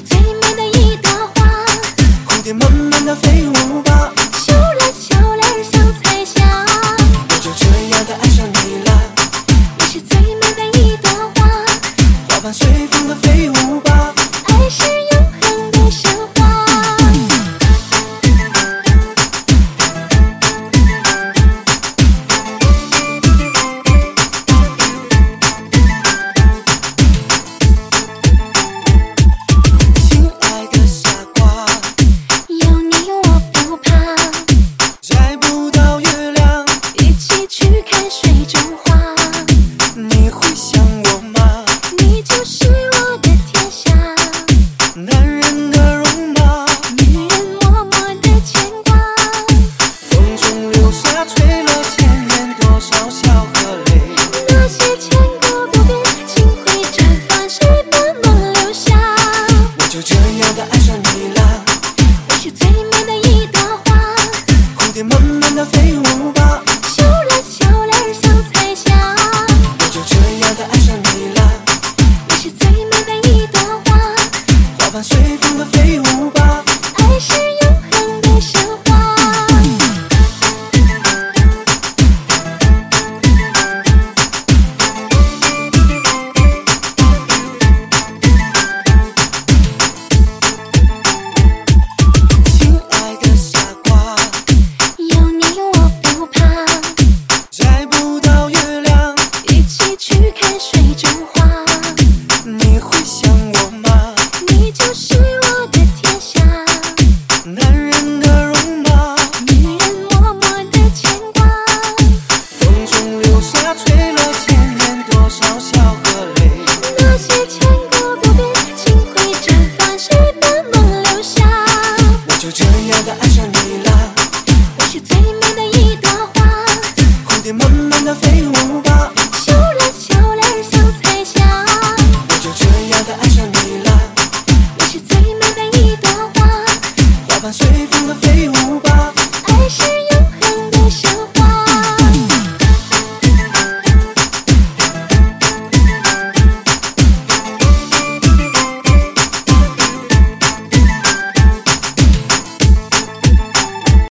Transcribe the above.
最美的一朵花， 蝴蝶慢慢的飞舞吧， 咻啦咻啦像彩霞。 我就这样的爱上你了， 你是最美的一朵花， 花瓣随风的飞舞吧， 爱是永恒的神话。 亲爱的傻瓜， 有你我不怕， 摘不到月亮， 一起去看水中花。 你会想我吗？ 你就是我的天下， 男人的戎马， 女人默默的牵挂。 风中留下吹了千年多少笑和泪， 那些千古不变，请会绽放，谁把梦留下？ 我就这样的爱上你了， 你是最美的一朵花， 蝴蝶慢慢的飞舞吧， 咻啦咻啦像彩霞。 我就这样的爱上你了， 你是最美的一朵花， 花瓣随风的飞舞吧， 爱是永恒的神话。 亲爱的傻瓜， 有你我不怕， 摘不到月亮， 一起去看水中花。 你会想我吗？ 你就是我的天下， 男人的戎马， 女人默默的牵挂。 风中留下吹了千年多少笑和泪， 那些千古不变，请会绽放，谁把梦留下？ 我就这样的爱上你了， 你是最美的一朵花， 蝴蝶慢慢的飞舞吧， 咻啦咻